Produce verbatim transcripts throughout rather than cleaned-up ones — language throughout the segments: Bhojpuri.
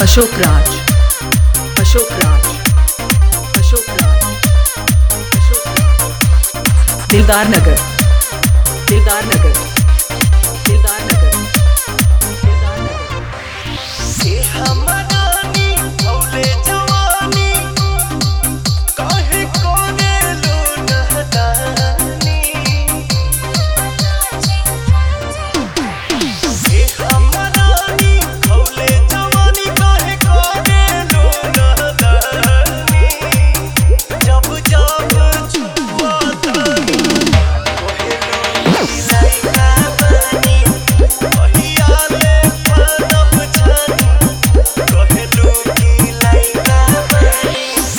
अशोक राज अशोक राज अशोक राज अशोक राज दिलदार नगर दिलदार नगर दिलदार नगर दिलदार नगर ये हमरानी भौले जवानी काहे कोने लो नहदानी ये हमरानी भौले जवानी काहे कोने लो नहदानी जब जब छुआ तानी कोहे लो लाइका बनी कहिया ले पनप छानी कोहे लो की लाइका बनी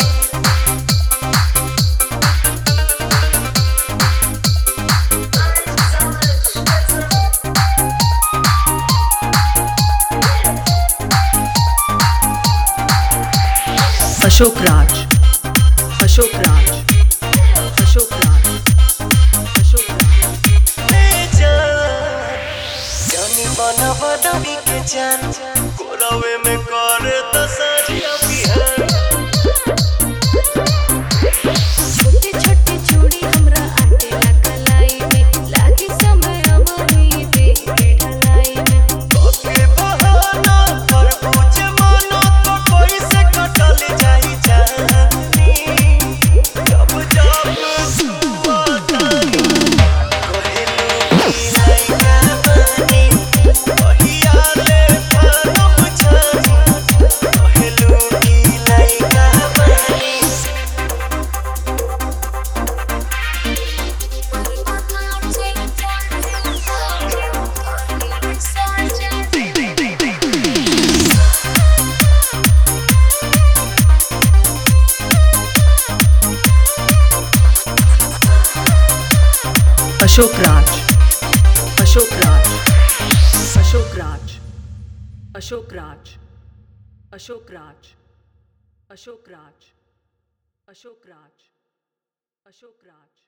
अशोक राज अशोक राज अशोक राज अशोक राज जानी बना बदमी के जान कोरावे में करे तो सारिया बिहान छोटे छोटे चूड़ी हमरा आटे ला कलाई में लागी समय अब ही देखे ढलाई में के बहाना पर पूछे मानो तो कोई से कटल जाई जानी जब जब छुआ तानी कोहे लो की लाइका बनी कहिया ले पनप छानी कोहे लो की लाइका बनी अशोक राज अशोक राज अशोक राज अशोक राज अशोक राज अशोक राज अशोक राज अशोक राज